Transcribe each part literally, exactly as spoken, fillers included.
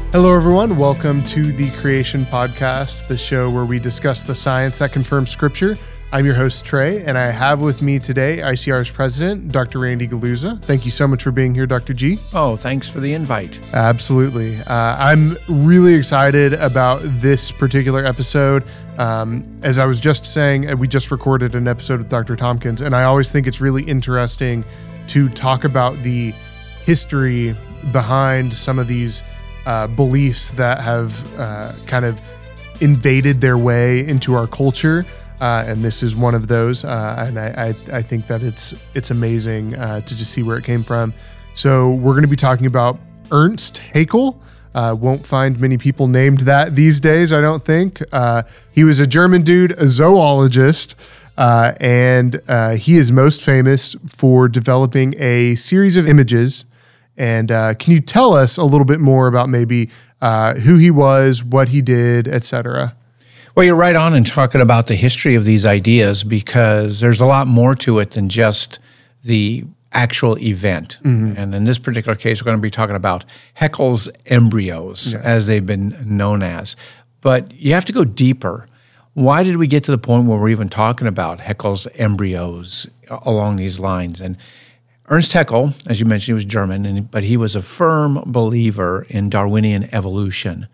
Hello, everyone. Welcome to the Creation Podcast, the show where we discuss the science that confirms Scripture. I'm your host, Trey, and I have with me today I C R's president, Doctor Randy Galuza. Thank you so much for being here, Doctor G. Oh, thanks for the invite. Absolutely. Uh, I'm really excited about this particular episode. Um, as I was just saying, we just recorded an episode with Doctor Tompkins, and I always think it's really interesting to talk about the history behind some of these uh, beliefs that have uh, kind of invaded their way into our culture. Uh, and this is one of those, uh, and I, I, I think that it's it's amazing uh, to just see where it came from. So we're going to be talking about Ernst Haeckel. Uh, won't find many people named that these days, I don't think. Uh, he was a German dude, a zoologist, uh, and uh, he is most famous for developing a series of images. And uh, can you tell us a little bit more about maybe uh, who he was, what he did, et cetera? Well, you're right on in talking about the history of these ideas because there's a lot more to it than just the actual event. Mm-hmm. And in this particular case, we're going to be talking about Haeckel's embryos, yeah. as they've been known as. But you have to go deeper. Why did we get to the point where we're even talking about Haeckel's embryos along these lines? And Ernst Haeckel, as you mentioned, he was German, and, but he was a firm believer in Darwinian evolution.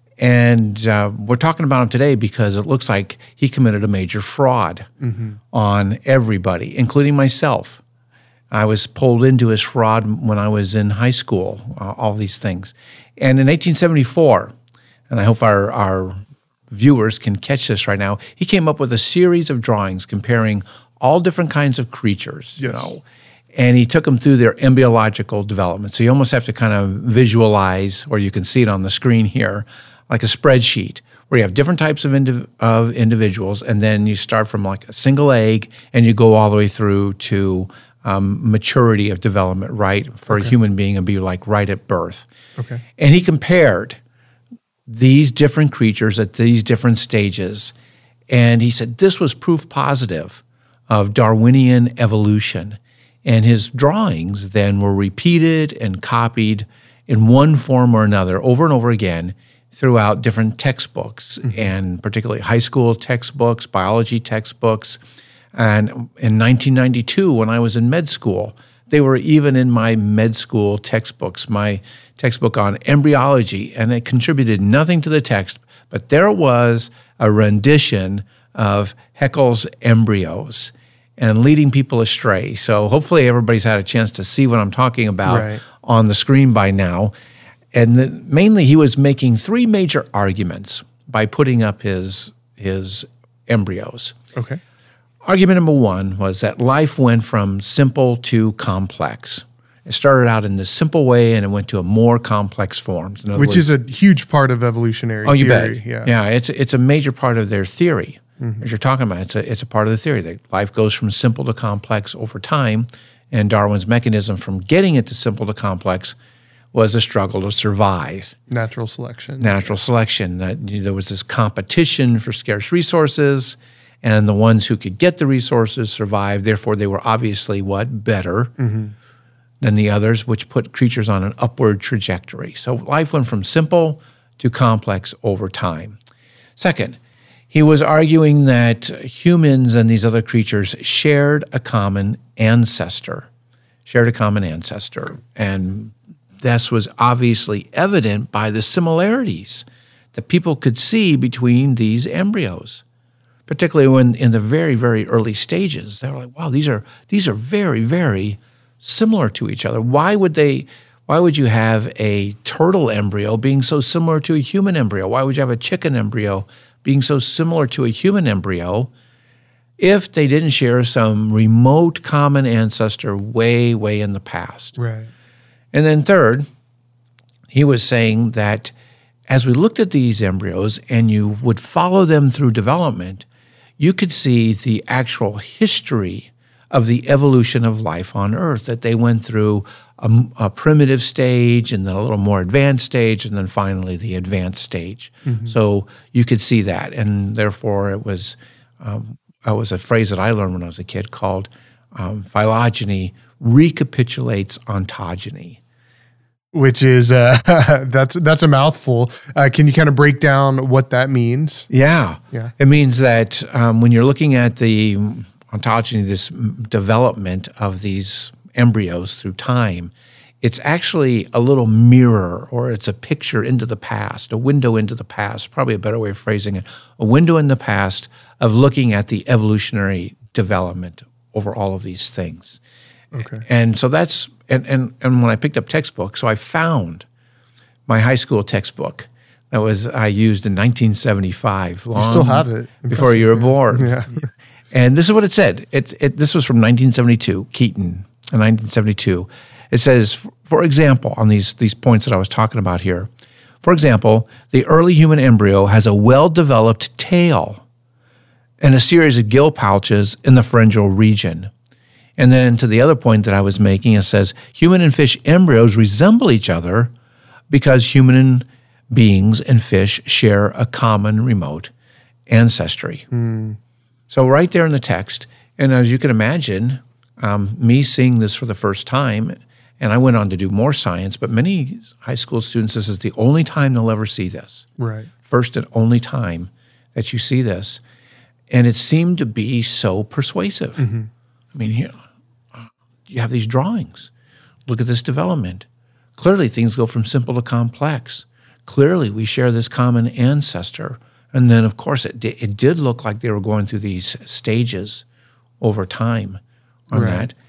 And uh, we're talking about him today because it looks like he committed a major fraud mm-hmm. on everybody, including myself. I was pulled into his fraud when I was in high school, uh, all these things. And in eighteen seventy-four, and I hope our, our viewers can catch this right now, he came up with a series of drawings comparing all different kinds of creatures, you yes. know. And he took them through their embryological development. So you almost have to kind of visualize, or you can see it on the screen here, like a spreadsheet where you have different types of, indiv- of individuals, and then you start from like a single egg and you go all the way through to um, maturity of development, right? For okay. a human being, it'd be like right at birth. Okay. And he compared these different creatures at these different stages, and he said this was proof positive of Darwinian evolution. And his drawings then were repeated and copied in one form or another over and over again throughout different textbooks, mm-hmm. and particularly high school textbooks, biology textbooks. And in nineteen ninety-two, when I was in med school, they were even in my med school textbooks, my textbook on embryology, and it contributed nothing to the text, but there was a rendition of Haeckel's embryos and leading people astray. So hopefully everybody's had a chance to see what I'm talking about right. on the screen by now. And the, mainly he was making three major arguments by putting up his, his embryos. Okay. Argument number one was that life went from simple to complex. It started out in this simple way and it went to a more complex forms. Which words, is a huge part of evolutionary oh, you theory. bet. Yeah, yeah it's, it's a major part of their theory. Mm-hmm. As you're talking about, it's a, it's a part of the theory that life goes from simple to complex over time, and Darwin's mechanism from getting it to simple to complex was a struggle to survive. Natural selection. Natural selection. That there was this competition for scarce resources, and the ones who could get the resources survived. Therefore, they were obviously what? Better mm-hmm. than the others, which put creatures on an upward trajectory. So life went from simple to complex over time. Second, he was arguing that humans and these other creatures shared a common ancestor, shared a common ancestor. And this was obviously evident by the similarities that people could see between these embryos, particularly when in the very, very early stages. They were like, wow, these are these are very, very similar to each other. Why would they, why would you have a turtle embryo being so similar to a human embryo? Why would you have a chicken embryo being so similar to a human embryo if they didn't share some remote common ancestor way, way in the past? Right. And then third, he was saying that as we looked at these embryos and you would follow them through development, you could see the actual history of the evolution of life on Earth, that they went through a, a primitive stage and then a little more advanced stage and then finally the advanced stage. Mm-hmm. So you could see that. And therefore it was, um, it was a phrase that I learned when I was a kid called um, phylogeny recapitulates ontogeny. which is uh, that's that's a mouthful. Uh, can you kind of break down what that means? Yeah, yeah. It means that um, when you're looking at the ontology, this development of these embryos through time, it's actually a little mirror, or it's a picture into the past, a window into the past, probably a better way of phrasing it, a window in the past of looking at the evolutionary development over all of these things. Okay. And so that's, and, and, and when I picked up textbooks, so I found my high school textbook that was, I used in nineteen seventy-five. Long you still have it. Before you were born. Yeah. And this is what it said. It, it, this was from nineteen seventy-two, Keaton, in nineteen seventy-two. It says, for example, on these, these points that I was talking about here, for example, the early human embryo has a well-developed tail and a series of gill pouches in the pharyngeal region. And then to the other point that I was making, it says, human and fish embryos resemble each other because human beings and fish share a common remote ancestry. Mm. So right there in the text, and as you can imagine, um, me seeing this for the first time, and I went on to do more science, but many high school students, this is the only time they'll ever see this. Right. First and only time that you see this. And it seemed to be so persuasive. Mm-hmm. I mean, you, know, you have these drawings. Look at this development. Clearly, things go from simple to complex. Clearly, we share this common ancestor. And then, of course, it, it did look like they were going through these stages over time on right. that.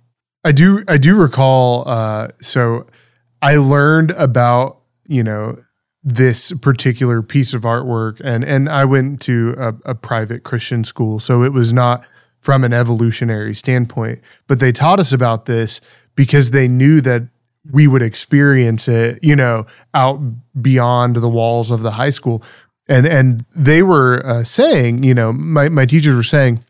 I do I do recall, uh, so I learned about, you know, this particular piece of artwork, and, and I went to a, a private Christian school, so it was not from an evolutionary standpoint, but they taught us about this because they knew that we would experience it, you know, out beyond the walls of the high school. And and they were uh, saying, you know, my, my teachers were saying,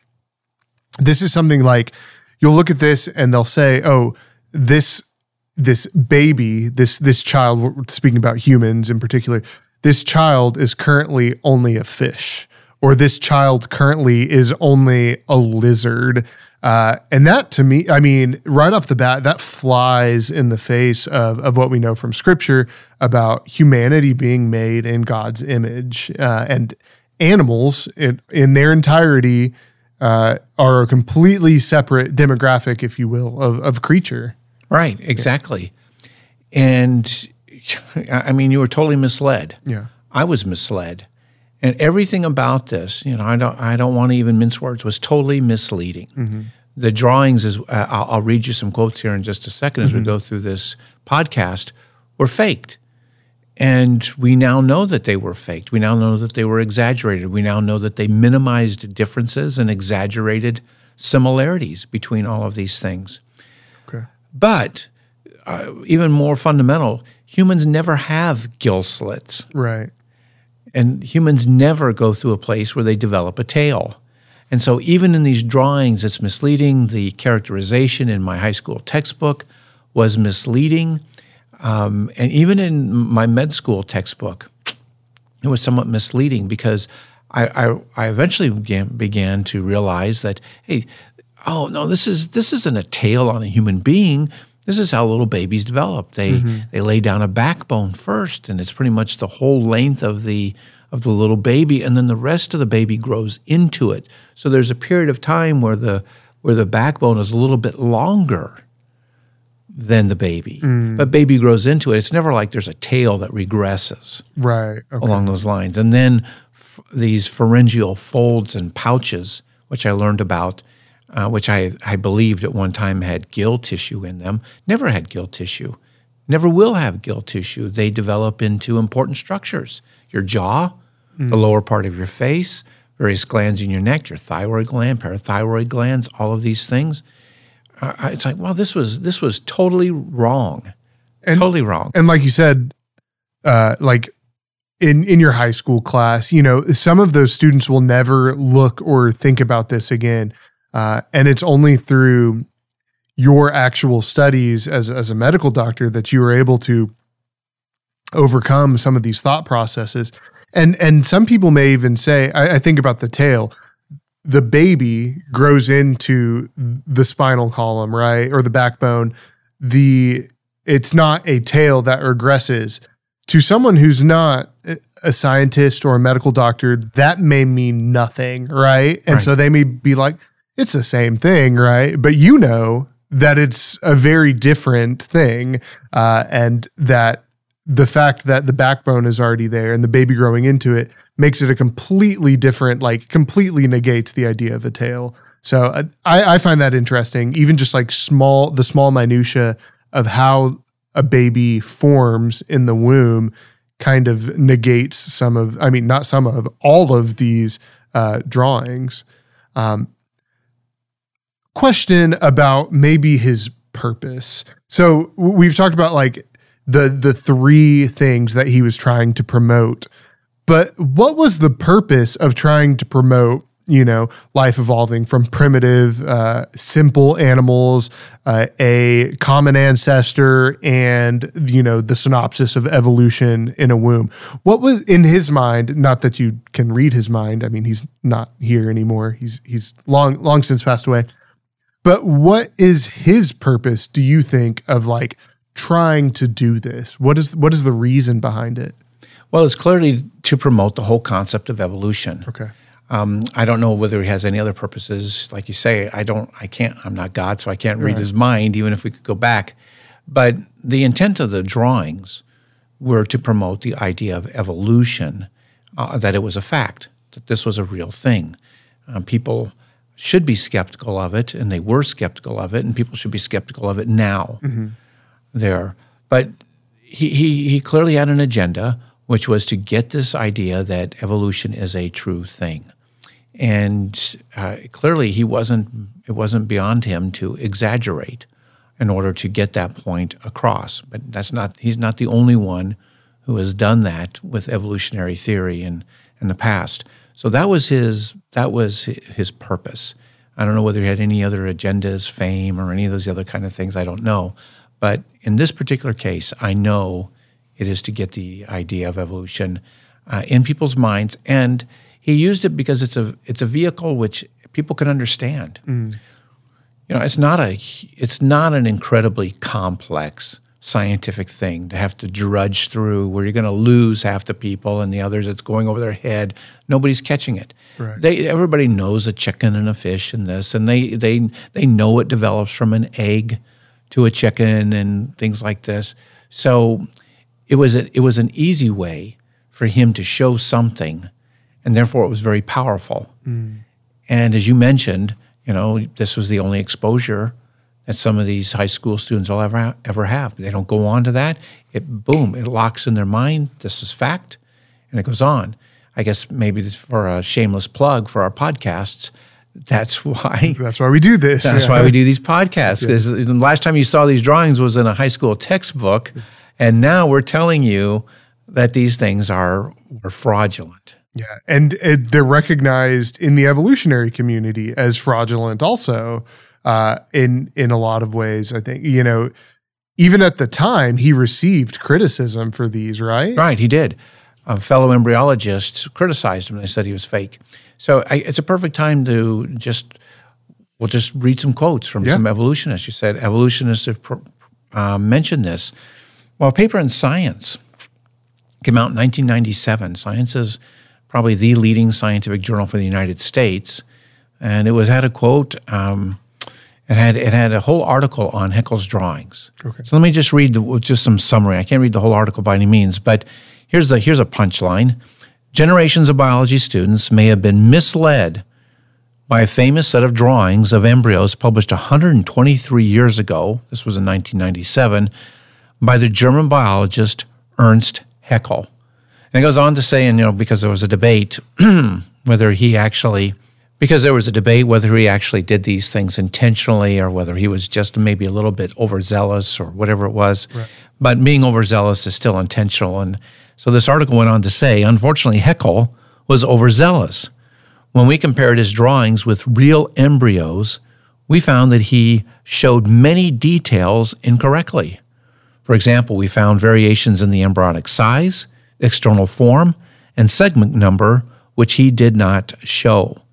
this is something like, you'll look at this and they'll say, oh, this this baby, this this child, we're speaking about humans in particular, this child is currently only a fish, or this child currently is only a lizard. Uh, and that to me, I mean, right off the bat, that flies in the face of, of what we know from Scripture about humanity being made in God's image. Uh, and animals in, in their entirety uh, are a completely separate demographic, if you will, of, of creature. Right, exactly. Yeah. And I mean, you were totally misled. Yeah. I was misled. And everything about this, you know, I don't, I don't want to even mince words, was totally misleading. Mm-hmm. The drawings, is, uh, I'll, I'll read you some quotes here in just a second as mm-hmm. we go through this podcast, were faked. And we now know that they were faked. We now know that they were exaggerated. We now know that they minimized differences and exaggerated similarities between all of these things. Okay. But uh, even more fundamental, humans never have gill slits. Right. And humans never go through a place where they develop a tail. And so even in these drawings, it's misleading. The characterization in my high school textbook was misleading. Um, and even in my med school textbook, it was somewhat misleading because I, I, I eventually began, began to realize that, hey, oh, no, this, is, this isn't a tail on a human being. This is how little babies develop. They mm-hmm. they lay down a backbone first, and it's pretty much the whole length of the of the little baby, and then the rest of the baby grows into it. So there's a period of time where the where the backbone is a little bit longer than the baby, mm. but baby grows into it. It's never like there's a tail that regresses right okay. along those lines. And then f- these pharyngeal folds and pouches, which I learned about. Uh, which I, I believed at one time had gill tissue in them, never had gill tissue, never will have gill tissue. They develop into important structures. Your jaw, mm. the lower part of your face, various glands in your neck, your thyroid gland, parathyroid glands, all of these things. Uh, it's like, well, this was this was totally wrong, and, totally wrong. And like you said, uh, like in, in your high school class, you know, some of those students will never look or think about this again. Uh, and it's only through your actual studies as, as a medical doctor that you were able to overcome some of these thought processes. And and some people may even say, I, I think about the tail, the baby grows into the spinal column, right? Or the backbone. The it's not a tail that regresses. To someone who's not a scientist or a medical doctor, that may mean nothing, right? And right. so they may be like, it's the same thing, right? But you know that it's a very different thing, uh, and that the fact that the backbone is already there and the baby growing into it makes it a completely different, like completely negates the idea of a tail. So uh, I, I find that interesting, even just like small, the small minutia of how a baby forms in the womb kind of negates some of, I mean, not some of, all of these uh, drawings. Um, question about maybe his purpose. So we've talked about like the the three things that he was trying to promote, but what was the purpose of trying to promote, you know, life evolving from primitive, uh, simple animals, uh, a common ancestor, and, you know, the synopsis of evolution in a womb? What was in his mind? Not that you can read his mind. I mean, he's not here anymore. He's he's long long since passed away. But what is his purpose, do you think, of like trying to do this? What is what is the reason behind it? Well, it's clearly to promote the whole concept of evolution. Okay. Um, I don't know whether he has any other purposes. Like you say, I don't, I can't, I'm not God, so I can't read right. his mind, even if we could go back. But the intent of the drawings were to promote the idea of evolution, uh, that it was a fact, that this was a real thing. Um, people should be skeptical of it, and they were skeptical of it, and people should be skeptical of it now. Mm-hmm. There. But he, he, he clearly had an agenda, which was to get this idea that evolution is a true thing. And uh, clearly he wasn't, it wasn't beyond him to exaggerate in order to get that point across. But that's not, he's not the only one who has done that with evolutionary theory in, in the past. So that was his, that was his purpose. I don't know whether he had any other agendas, fame, or any of those other kind of things. I don't know. But in this particular case, I know it is to get the idea of evolution uh, in people's minds, and he used it because it's a it's a vehicle which people can understand. Mm. You know, it's not a it's not an incredibly complex scientific thing to have to drudge through, where you're going to lose half the people and the others it's going over their head. Nobody's catching it. Right. They everybody knows a chicken and a fish and this, and they they they know it develops from an egg to a chicken and things like this. So it was a, it was an easy way for him to show something, and therefore it was very powerful. Mm. And as you mentioned, you know, this was the only exposure that some of these high school students will ever ever have. They don't go on to that. It boom, it locks in their mind. This is fact, and it goes on. I guess maybe for a shameless plug for our podcasts, that's why that's why we do this. That's yeah. why we do these podcasts. Because yeah. the last time you saw these drawings was in a high school textbook, and now we're telling you that these things are, are fraudulent. Yeah, and it, they're recognized in the evolutionary community as fraudulent also uh, in in a lot of ways. I think, you know, even at the time, he received criticism for these, right? Right, he did. A fellow embryologists criticized him. They said he was fake. So I, it's a perfect time to just, we'll just read some quotes from yeah. some evolutionists. You said evolutionists have uh, mentioned this. Well, a paper in Science came out in nineteen ninety-seven. Science is probably the leading scientific journal for the United States, and it was had a quote. Um, it had it had a whole article on Haeckel's drawings. Okay. So let me just read the, just some summary. I can't read the whole article by any means, but here's the here's a punchline. Generations of biology students may have been misled by a famous set of drawings of embryos published one hundred twenty-three years ago. This was in nineteen ninety-seven. By the German biologist Ernst Haeckel. And it goes on to say, and you know, because there was a debate whether he actually, because there was a debate whether he actually did these things intentionally or whether he was just maybe a little bit overzealous or whatever it was. Right. But being overzealous is still intentional. And so this article went on to say, unfortunately, Haeckel was overzealous. When we compared his drawings with real embryos, we found that he showed many details incorrectly. For example, we found variations in the embryonic size, external form, and segment number, which he did not show.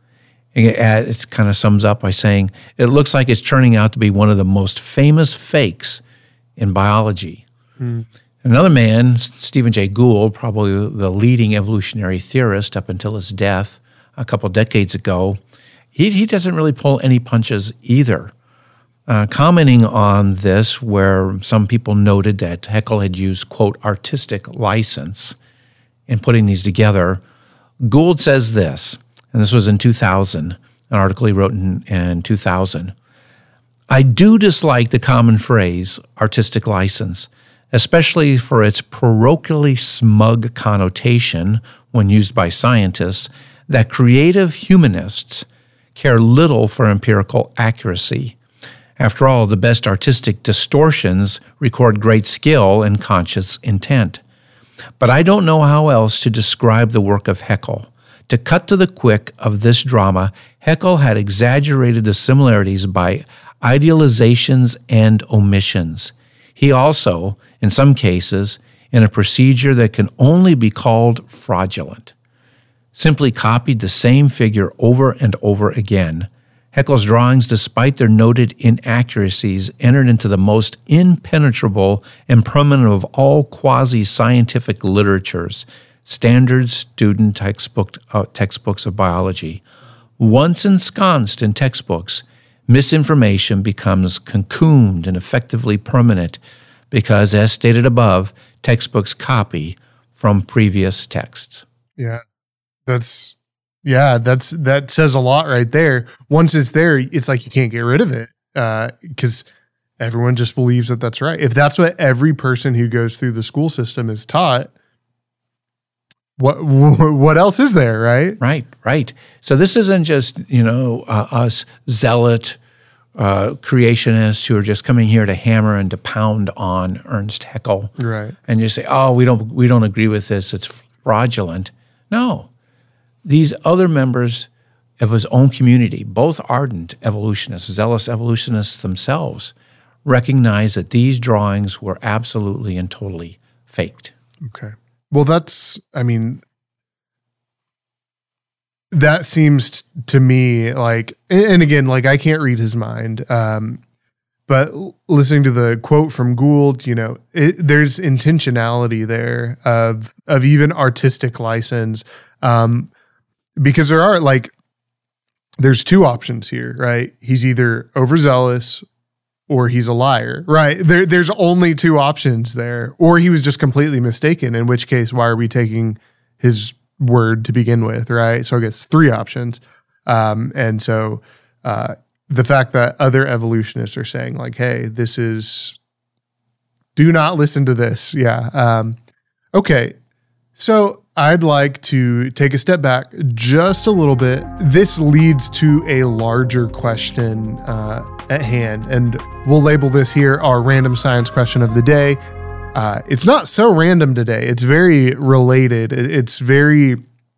It kind of sums up by saying, it looks like it's turning out to be one of the most famous fakes in biology. Mm. Another man, Stephen Jay Gould, probably the leading evolutionary theorist up until his death a couple decades ago, he, he doesn't really pull any punches either. Uh, commenting on this, where some people noted that Haeckel had used, quote, artistic license in putting these together, Gould says this, and this was in two thousand, an article he wrote in, in two thousand. I do dislike the common phrase, artistic license, especially for its parochially smug connotation when used by scientists that creative humanists care little for empirical accuracy. After all, the best artistic distortions record great skill and conscious intent. But I don't know how else to describe the work of Haeckel. To cut to the quick of this drama, Haeckel had exaggerated the similarities by idealizations and omissions. He also, in some cases, in a procedure that can only be called fraudulent, simply copied the same figure over and over again. Haeckel's drawings, despite their noted inaccuracies, entered into the most impenetrable and permanent of all quasi-scientific literatures, standard student textbook, uh, textbooks of biology. Once ensconced in textbooks, misinformation becomes cocooned and effectively permanent because, as stated above, textbooks copy from previous texts. Yeah, that's... Yeah, that's that says a lot right there. Once it's there, it's like you can't get rid of it because uh, everyone just believes that that's right. If that's what every person who goes through the school system is taught, what what else is there, right? Right, right. So this isn't just, you know, uh, us zealot uh, creationists who are just coming here to hammer and to pound on Ernst Haeckel, right? And just say, oh, we don't we don't agree with this. It's fraudulent. No. These other members of his own community, both ardent evolutionists, zealous evolutionists themselves, recognize that these drawings were absolutely and totally faked. Okay. Well, that's, I mean, that seems to me like, and again, like I can't read his mind, um, but listening to the quote from Gould, you know, it, there's intentionality there of of even artistic license. Um, Because there are like, there's two options here, right? He's either overzealous or he's a liar, right? There, there's only two options there. Or he was just completely mistaken, in which case, why are we taking his word to begin with, right? So I guess three options. Um, and so uh, the fact that other evolutionists are saying like, hey, this is, do not listen to this. Yeah. Um, okay. So I'd like to take a step back just a little bit. This leads to a larger question uh, at hand, and we'll label this here our random science question of the day. Uh, it's not so random today. It's very related. It's very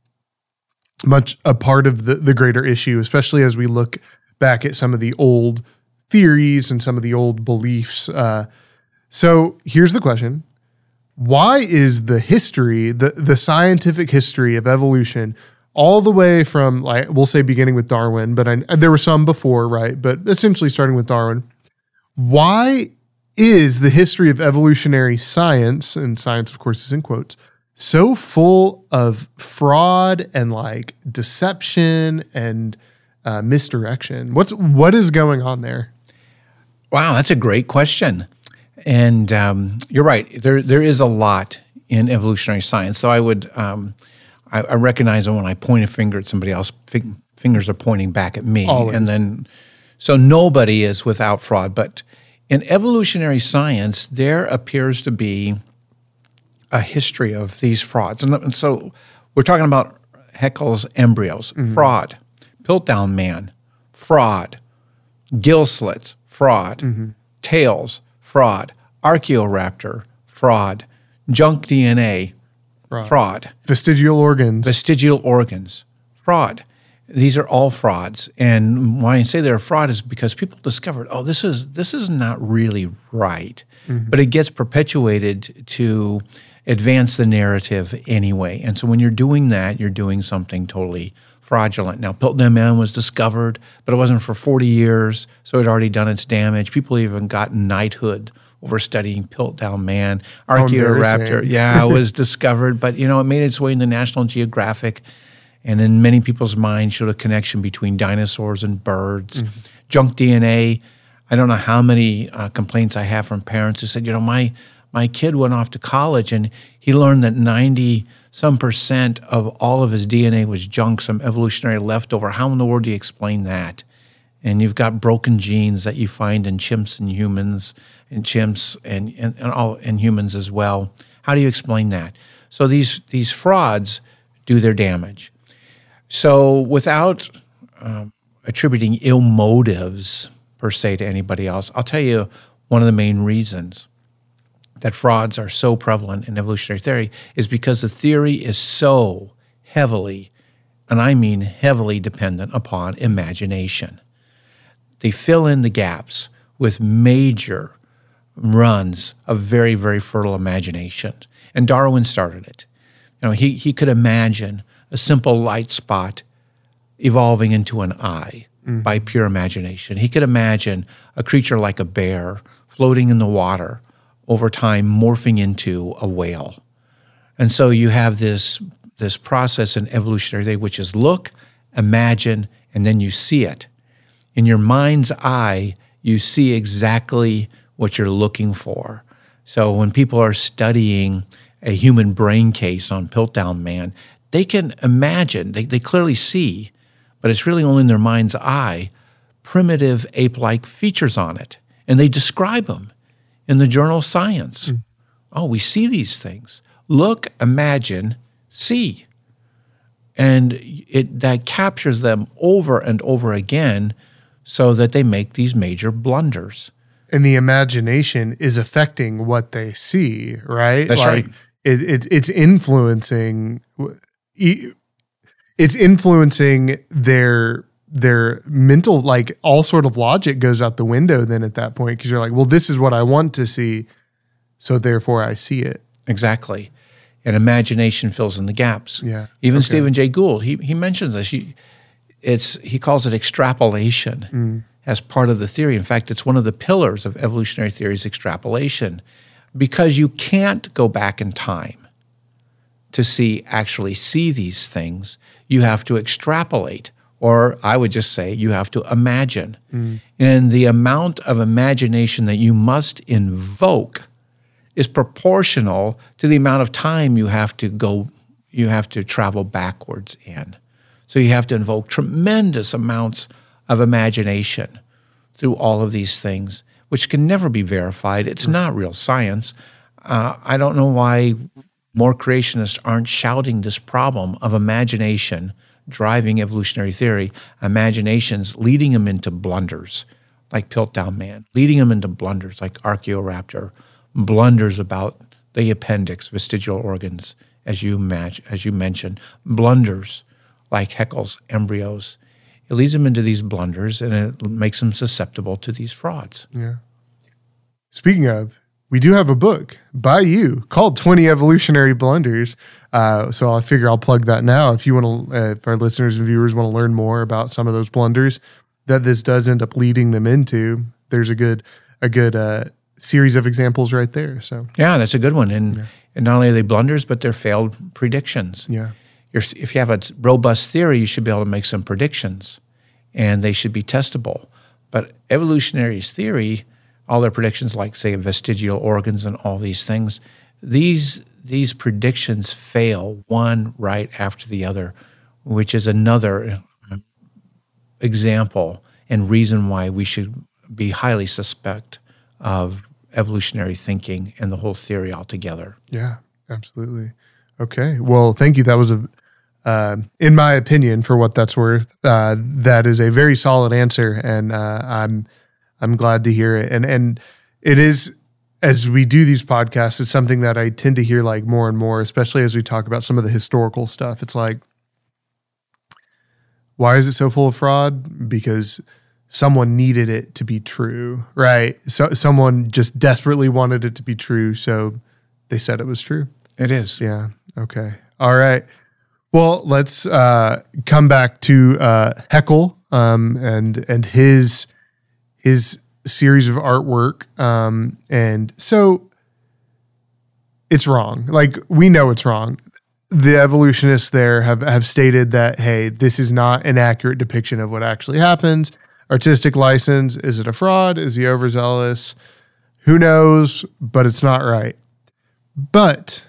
much a part of the, the greater issue, especially as we look back at some of the old theories and some of the old beliefs. Uh, so here's the question. Why is the history, the, the scientific history of evolution, all the way from, like, we'll say beginning with Darwin, but I, there were some before, right? But essentially starting with Darwin, why is the history of evolutionary science, and science, of course, is in quotes, so full of fraud and like deception and uh, misdirection? What's what is going on there? Wow, that's a great question. And um, you're right. There, there is a lot in evolutionary science. So I would, um, I, I recognize when I point a finger at somebody else, fig- fingers are pointing back at me. Always. And then, so nobody is without fraud. But in evolutionary science, there appears to be a history of these frauds. And, and so we're talking about Haeckel's embryos, mm-hmm. fraud, Piltdown man, fraud, gill slits, fraud, mm-hmm. tails, fraud, Archaeoraptor, fraud, junk D N A, fraud. fraud, vestigial organs, vestigial organs, fraud. These are all frauds, and why I say they're a fraud is because people discovered, oh, this is this is not really right, mm-hmm. but it gets perpetuated to advance the narrative anyway. And so when you're doing that, you're doing something totally fraudulent. Now, Piltdown man was discovered, but it wasn't for forty years, so it had already done its damage. People even got knighthood over studying Piltdown Man. Oh, Archaeoraptor, embarrassing. yeah, was discovered, but you know, it made its way into National Geographic, and in many people's minds showed a connection between dinosaurs and birds. Mm-hmm. Junk D N A. I don't know how many uh, complaints I have from parents who said, you know, my my kid went off to college and he learned that ninety some percent of all of his D N A was junk, some evolutionary leftover. How in the world do you explain that? And you've got broken genes that you find in chimps and humans, and chimps and and, and all and humans as well. How do you explain that? So these these frauds do their damage. So without um, attributing ill motives per se to anybody else, I'll tell you one of the main reasons that frauds are so prevalent in evolutionary theory is because the theory is so heavily, and I mean heavily, dependent upon imagination. They fill in the gaps with major runs of very, very fertile imagination. And Darwin started it. You know, he, he could imagine a simple light spot evolving into an eye mm. by pure imagination. He could imagine a creature like a bear floating in the water over time morphing into a whale. And so you have this, this process in evolutionary theory, which is look, imagine, and then you see it. In your mind's eye, you see exactly what you're looking for. So when people are studying a human brain case on Piltdown Man, they can imagine, they, they clearly see, but it's really only in their mind's eye, primitive ape-like features on it. And they describe them in the journal Science. Mm. Oh, we see these things. Look, imagine, see. And it that captures them over and over again so that they make these major blunders. And the imagination is affecting what they see, right? That's like, right. It, it, it's influencing. It's influencing their their mental, like all sort of logic goes out the window then at that point, because you're like, well, this is what I want to see, so therefore I see it. Exactly. And imagination fills in the gaps. Yeah. Even okay. Stephen Jay Gould, he he mentions this. He, it's he calls it extrapolation mm. as part of the theory. In fact, it's one of the pillars of evolutionary theory's extrapolation, because you can't go back in time to see actually see these things. You have to extrapolate, or I would just say you have to imagine. Mm. And the amount of imagination that you must invoke is proportional to the amount of time you have to go, you have to travel backwards in. So you have to invoke tremendous amounts of imagination through all of these things, which can never be verified. It's mm. not real science. Uh, I don't know why more creationists aren't shouting this problem of imagination driving evolutionary theory, imaginations leading them into blunders like Piltdown Man, leading them into blunders like Archaeoraptor, blunders about the appendix, vestigial organs, as you match, as you mentioned, blunders like Haeckel's embryos. It leads them into these blunders, and it makes them susceptible to these frauds. Yeah. Speaking of, we do have a book by you called twenty Evolutionary Blunders. Uh, so I figure I'll plug that now. If you want to, uh, if our listeners and viewers want to learn more about some of those blunders that this does end up leading them into, there's a good, a good uh, series of examples right there. So yeah, that's a good one. And, yeah. and not only are they blunders, but they're failed predictions. Yeah. You're, if you have a robust theory, you should be able to make some predictions, and they should be testable. But evolutionary theory, all their predictions, like, say, vestigial organs and all these things, these these predictions fail one right after the other, which is another example and reason why we should be highly suspect of evolutionary thinking and the whole theory altogether. Yeah, absolutely. Okay. Well, thank you. That was a, uh, in my opinion, for what that's worth, uh, that is a very solid answer, and uh, I'm I'm glad to hear it. And and it is, as we do these podcasts, it's something that I tend to hear like more and more, especially as we talk about some of the historical stuff. It's like, why is it so full of fraud? Because someone needed it to be true, right? So someone just desperately wanted it to be true, so they said it was true. It is. Yeah. Okay. All right. Well, let's uh, come back to uh, Haeckel um, and and his his series of artwork. Um, and so it's wrong. Like, we know it's wrong. The evolutionists there have, have stated that, hey, this is not an accurate depiction of what actually happens. Artistic license, is it a fraud? Is he overzealous? Who knows? But it's not right. But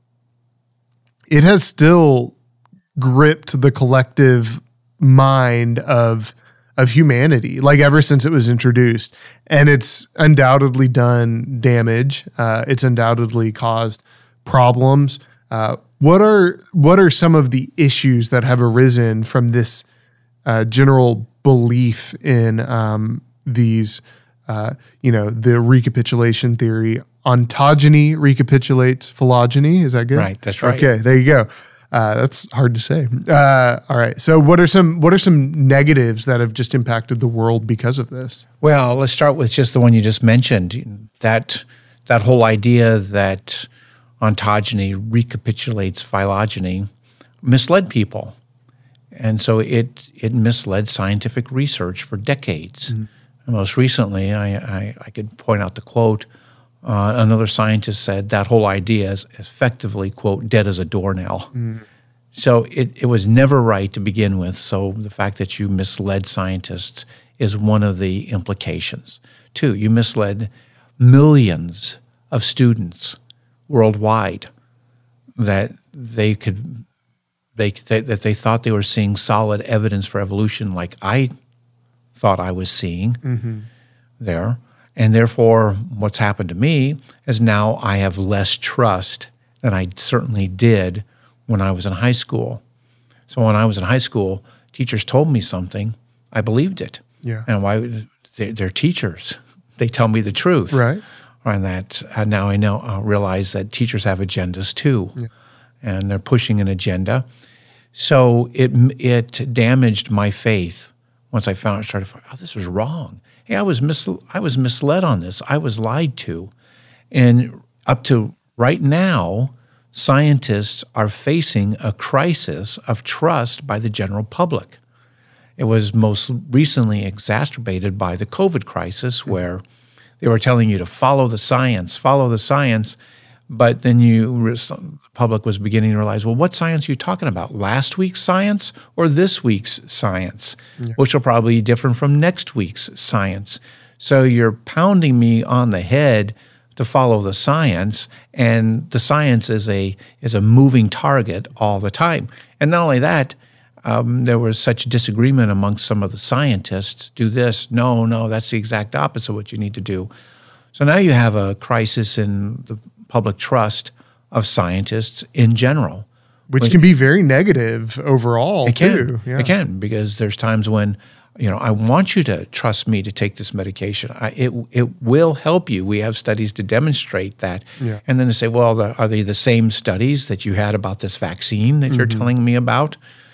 it has still gripped the collective mind of of humanity, like ever since it was introduced. And it's undoubtedly done damage. Uh, it's undoubtedly caused problems. Uh, what are what are some of the issues that have arisen from this uh, general belief in um, these, uh, you know, the recapitulation theory? Ontogeny recapitulates phylogeny. Is that good? Right, that's right. Okay, there you go. Uh, that's hard to say. Uh, all right. So, what are some what are some negatives that have just impacted the world because of this? Well, let's start with just the one you just mentioned. That that whole idea that ontogeny recapitulates phylogeny misled people, and so it it misled scientific research for decades. Mm-hmm. And most recently, I, I I could point out the quote. Uh, another scientist said that whole idea is effectively, quote, dead as a doornail. Mm. So it, it was never right to begin with. So the fact that you misled scientists is one of the implications. Two, you misled millions of students worldwide that they could they, they that they thought they were seeing solid evidence for evolution, like I thought I was seeing mm-hmm. there. And therefore, what's happened to me is now I have less trust than I certainly did when I was in high school. So when I was in high school, teachers told me something, I believed it. Yeah. And why? They're, they're teachers. They tell me the truth. Right. And that and now I know I realize that teachers have agendas too, yeah. and they're pushing an agenda. So it it damaged my faith once I found started. Oh, this was wrong. Hey, I was mis- I was misled on this. I was lied to. And up to right now, scientists are facing a crisis of trust by the general public. It was most recently exacerbated by the COVID crisis, where they were telling you to follow the science, follow the science, but then you, the public was beginning to realize, well, what science are you talking about? Last week's science or this week's science, yeah. which will probably be different from next week's science. So you're pounding me on the head to follow the science, and the science is a is a moving target all the time. And not only that, um, there was such disagreement amongst some of the scientists. Do this, no, no, that's the exact opposite of what you need to do. So now you have a crisis in the public trust of scientists in general. Which when, can be very negative overall, it can, too. Yeah. It can, because there's times when, you know, I want you to trust me to take this medication. I, it it will help you. We have studies to demonstrate that. Yeah. And then they say, well, the, are they the same studies that you had about this vaccine that mm-hmm. you're telling me about?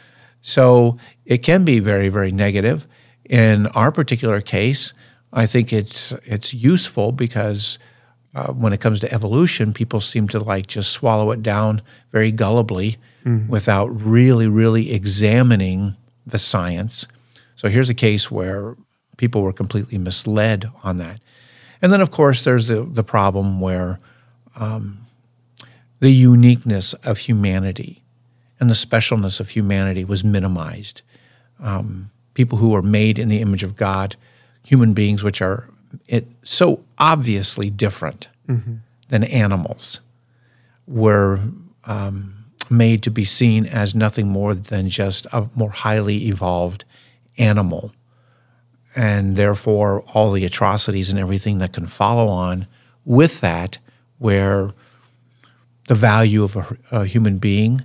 So it can be very, very negative. In our particular case, I think it's it's useful because uh, when it comes to evolution, people seem to like just swallow it down very gullibly mm-hmm. without really, really examining the science. So here's a case where people were completely misled on that. And then, of course, there's the, the problem where um, the uniqueness of humanity and the specialness of humanity was minimized. Um, people who are made in the image of God, human beings which are it, so obviously different mm-hmm. than animals, were um, made to be seen as nothing more than just a more highly evolved animal. And therefore, all the atrocities and everything that can follow on with that, where the value of a, a human being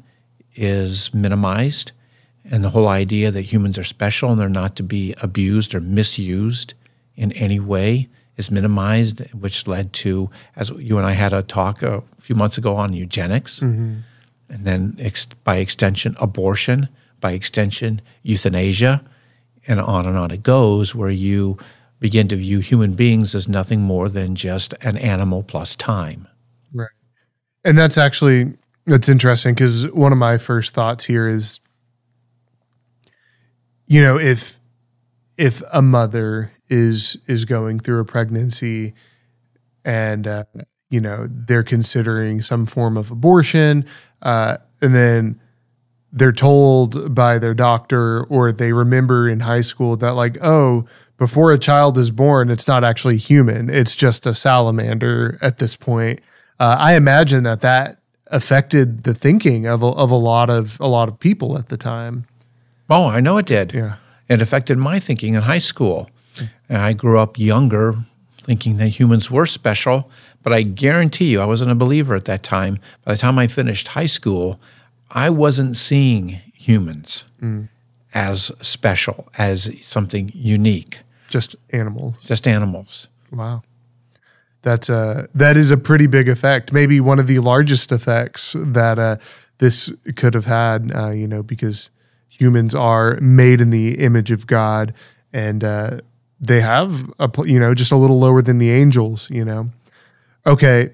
is minimized, and the whole idea that humans are special and they're not to be abused or misused in any way is minimized, which led to, as you and I had a talk a few months ago on eugenics, mm-hmm. and then ex- by extension, abortion, by extension, euthanasia, and on and on it goes, where you begin to view human beings as nothing more than just an animal plus time. Right. And that's actually, that's interesting, because one of my first thoughts here is, you know, if if a mother is is going through a pregnancy, and uh, you know they're considering some form of abortion, uh, and then they're told by their doctor, or they remember in high school that like, oh, before a child is born, it's not actually human; it's just a salamander at this point. Uh, I imagine that that affected the thinking of a, of a lot of a lot of people at the time. Oh, I know it did. Yeah. It affected my thinking in high school. And I grew up younger, thinking that humans were special, but I guarantee you, I wasn't a believer at that time. By the time I finished high school, I wasn't seeing humans mm. as special, as something unique. Just animals. Just animals. Wow. That's a, that is a pretty big effect, maybe one of the largest effects that uh, this could have had, uh, you know, because humans are made in the image of God, and uh, they have, a, you know, just a little lower than the angels, you know. Okay,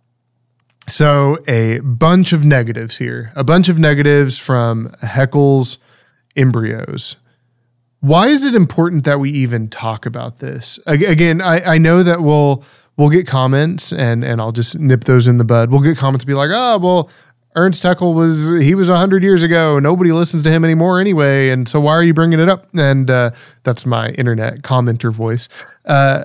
so a bunch of negatives here, a bunch of negatives from Haeckel's embryos. Why is it important that we even talk about this? Again, I, I know that we'll we'll get comments, and and I'll just nip those in the bud. We'll get comments to be like, oh, well, Ernst Haeckel was, he was one hundred years ago. Nobody listens to him anymore anyway, and so why are you bringing it up? And uh, that's my internet commenter voice. Uh,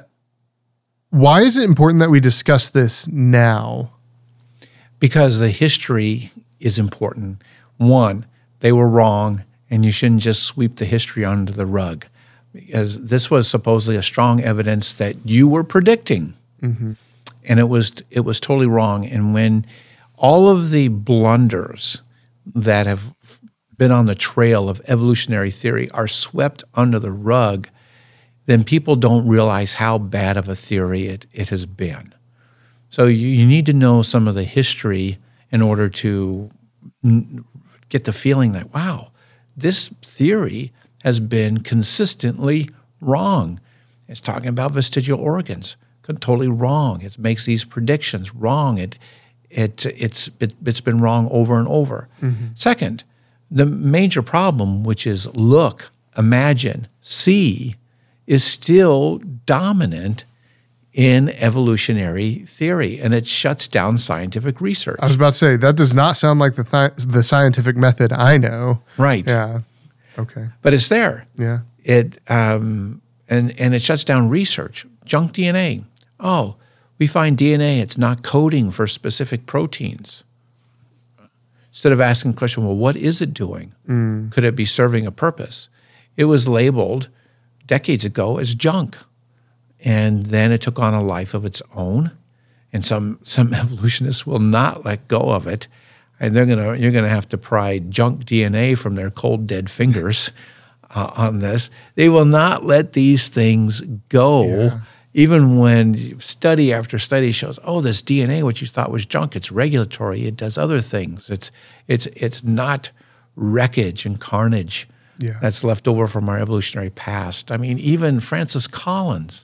why is it important that we discuss this now? Because the history is important. One, they were wrong, and you shouldn't just sweep the history under the rug, because this was supposedly a strong evidence that you were predicting. Mm-hmm. And it was it was totally wrong. And when all of the blunders that have been on the trail of evolutionary theory are swept under the rug, then people don't realize how bad of a theory it, it has been. So you, you need to know some of the history in order to n- get the feeling that, wow, this theory has been consistently wrong. It's talking about vestigial organs. Totally wrong. It makes these predictions wrong. It, it, it's, it, it's been wrong over and over. Mm-hmm. Second, the major problem, which is look, imagine, see, is still dominant in evolutionary theory, and it shuts down scientific research. I was about to say, that does not sound like the th- the scientific method I know. Right. Yeah. Okay. But it's there. Yeah. It um, and and it shuts down research. Junk D N A. Oh, we find D N A, it's not coding for specific proteins. Instead of asking the question, well, what is it doing? Mm. Could it be serving a purpose? It was labeled decades ago as junk. And then it took on a life of its own. And some some evolutionists will not let go of it. And they're gonna you're gonna have to pry junk D N A from their cold, dead fingers uh, on this. They will not let these things go. Yeah. Even when study after study shows, oh, this D N A, what you thought was junk, it's regulatory. It does other things. It's it's it's not wreckage and carnage yeah. that's left over from our evolutionary past. I mean, even Francis Collins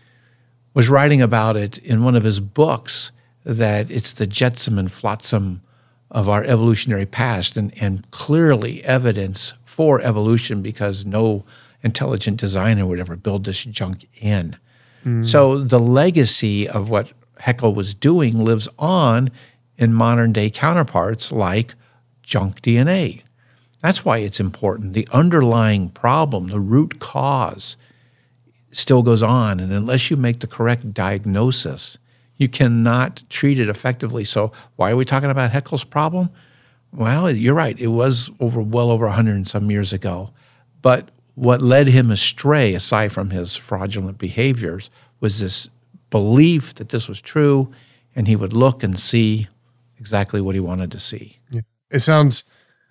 was writing about it in one of his books, that it's the jetsam and flotsam of our evolutionary past, and, and clearly evidence for evolution, because no intelligent designer would ever build this junk in. Mm. So the legacy of what Haeckel was doing lives on in modern day counterparts like junk D N A. That's why it's important. The underlying problem, the root cause, still goes on. And unless you make the correct diagnosis, you cannot treat it effectively. So why are we talking about Haeckel's problem? Well, you're right. It was over well over one hundred and some years ago. But what led him astray, aside from his fraudulent behaviors, was this belief that this was true, and he would look and see exactly what he wanted to see. Yeah. It sounds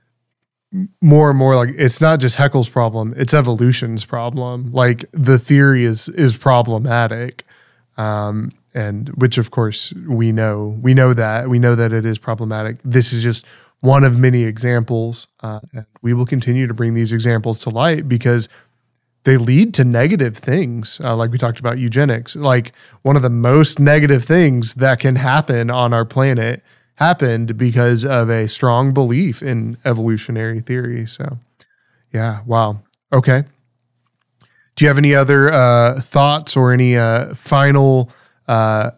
more and more like it's not just Haeckel's problem, it's evolution's problem. Like the theory is is problematic, um, and which of course we know. We know that. We know that it is problematic. This is just one of many examples. Uh, and we will continue to bring these examples to light because they lead to negative things. Uh, like we talked about eugenics, like one of the most negative things that can happen on our planet happened because of a strong belief in evolutionary theory. So yeah. Wow. Okay. Do you have any other uh, thoughts or any uh, final uh,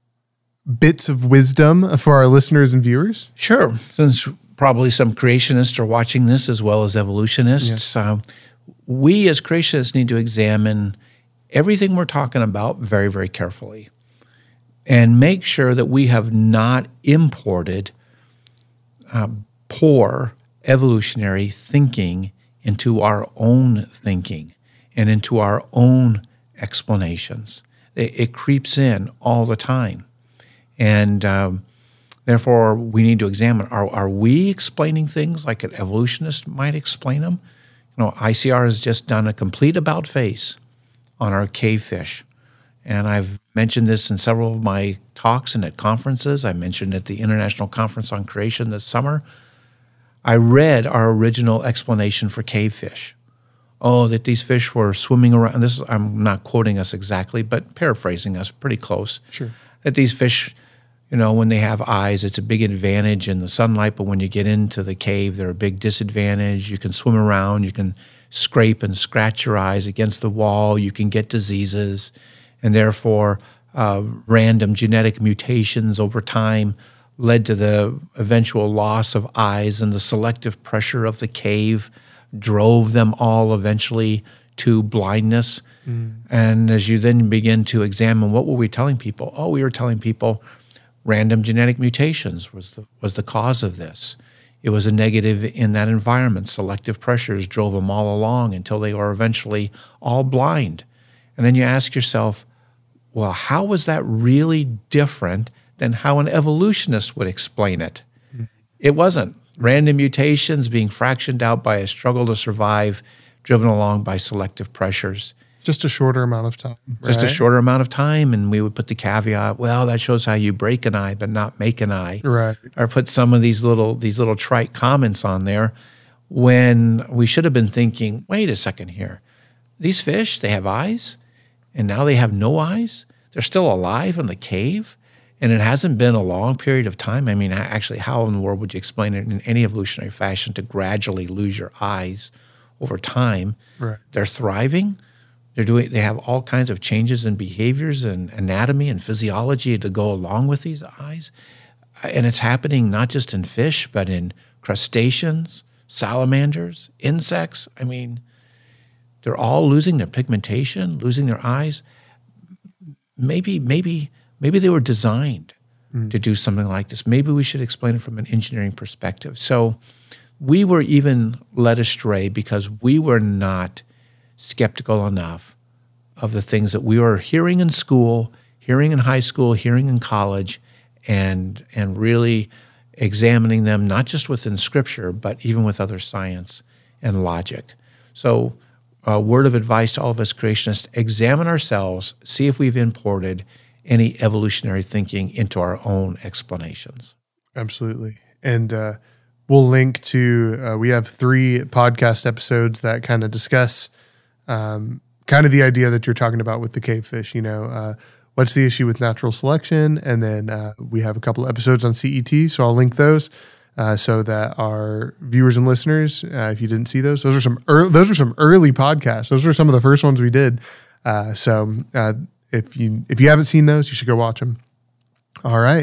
bits of wisdom for our listeners and viewers? Sure. Since probably some creationists are watching this as well as evolutionists, yeah. uh, we as creationists need to examine everything we're talking about very, very carefully and make sure that we have not imported uh, poor evolutionary thinking into our own thinking and into our own explanations. It, it creeps in all the time. And um, therefore, we need to examine, are, are we explaining things like an evolutionist might explain them? You know, I C R has just done a complete about face on our cave fish. And I've mentioned this in several of my talks and at conferences. I mentioned at the International Conference on Creation this summer. I read our original explanation for cave fish. Oh, that these fish were swimming around. This is, I'm not quoting us exactly, but paraphrasing us pretty close. Sure. That these fish, you know, when they have eyes, it's a big advantage in the sunlight, but when you get into the cave, they're a big disadvantage. You can swim around, you can scrape and scratch your eyes against the wall, you can get diseases, and therefore uh, random genetic mutations over time led to the eventual loss of eyes, and the selective pressure of the cave drove them all eventually to blindness. Mm. And as you then begin to examine, what were we telling people? Oh, we were telling people random genetic mutations was the, was the cause of this. It was a negative in that environment. Selective pressures drove them all along until they were eventually all blind. And then you ask yourself, well, how was that really different than how an evolutionist would explain it? Mm. It wasn't. Random mutations being fractioned out by a struggle to survive, driven along by selective pressures. Just a shorter amount of time. Just right? a shorter amount of time, and we would put the caveat, well, that shows how you break an eye but not make an eye. Right. Or put some of these little these little trite comments on there when we should have been thinking, wait a second here. These fish, they have eyes, and now they have no eyes? They're still alive in the cave? And it hasn't been a long period of time. I mean, actually, how in the world would you explain it in any evolutionary fashion to gradually lose your eyes over time? Right. They're thriving. They're doing. They have all kinds of changes in behaviors and anatomy and physiology to go along with these eyes. And it's happening not just in fish, but in crustaceans, salamanders, insects. I mean, they're all losing their pigmentation, losing their eyes. Maybe, maybe... Maybe they were designed mm. to do something like this. Maybe we should explain it from an engineering perspective. So we were even led astray because we were not skeptical enough of the things that we were hearing in school, hearing in high school, hearing in college, and and really examining them not just within Scripture, but even with other science and logic. So a word of advice to all of us creationists, examine ourselves, see if we've imported any evolutionary thinking into our own explanations. Absolutely. And uh, we'll link to, uh, we have three podcast episodes that kind of discuss um, kind of the idea that you're talking about with the cave fish, you know, uh, what's the issue with natural selection? And then uh, we have a couple of episodes on C E T, so I'll link those uh, so that our viewers and listeners, uh, if you didn't see those, those are some early, those are some early podcasts. Those were some of the first ones we did. Uh, so uh, If you if you haven't seen those, you should go watch them. All right.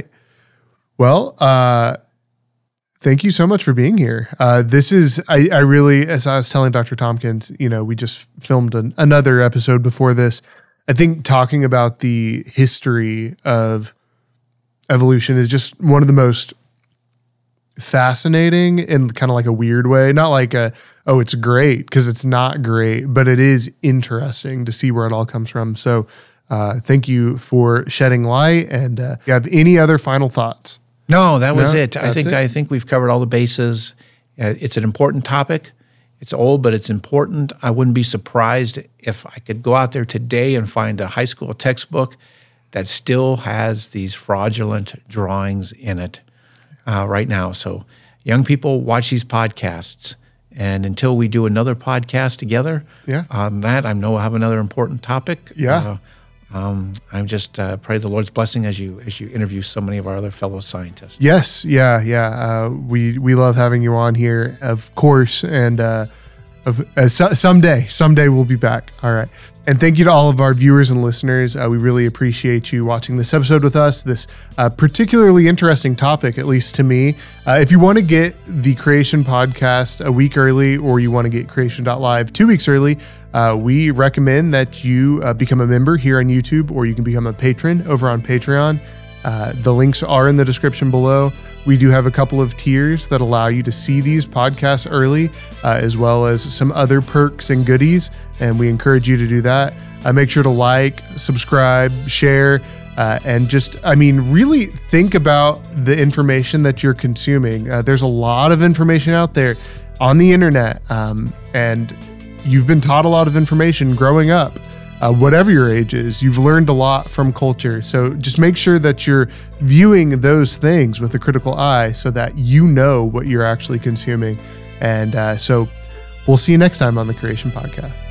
Well, uh, thank you so much for being here. Uh, this is, I, I really, as I was telling Doctor Tompkins, you know, we just filmed an, another episode before this. I think talking about the history of evolution is just one of the most fascinating in kind of like a weird way. Not like a, oh, it's great, because it's not great, but it is interesting to see where it all comes from. So, Uh, thank you for shedding light. And uh, you have any other final thoughts? No, that was no, it. I think it? I think we've covered all the bases. Uh, it's an important topic. It's old, but it's important. I wouldn't be surprised if I could go out there today and find a high school textbook that still has these fraudulent drawings in it uh, right now. So young people, watch these podcasts. And until we do another podcast together yeah. on that, I know we'll have another important topic. Yeah. Uh, Um, I'm just uh, pray the Lord's blessing as you as you interview so many of our other fellow scientists. Yes, yeah, yeah. Uh, we we love having you on here, of course, and uh, Of, uh, so, someday, someday we'll be back. All right. And thank you to all of our viewers and listeners. Uh, we really appreciate you watching this episode with us, this uh, particularly interesting topic, at least to me. Uh, if you want to get the Creation Podcast a week early, or you want to get Creation dot live two weeks early, uh, we recommend that you uh, become a member here on YouTube, or you can become a patron over on Patreon. Uh, the links are in the description below. We do have a couple of tiers that allow you to see these podcasts early, uh, as well as some other perks and goodies, and we encourage you to do that. Uh, make sure to like, subscribe, share, uh, and just, I mean, really think about the information that you're consuming. Uh, there's a lot of information out there on the internet, um, and you've been taught a lot of information growing up. Uh, whatever your age is, you've learned a lot from culture. So just make sure that you're viewing those things with a critical eye so that you know what you're actually consuming. And uh, so we'll see you next time on the Creation Podcast.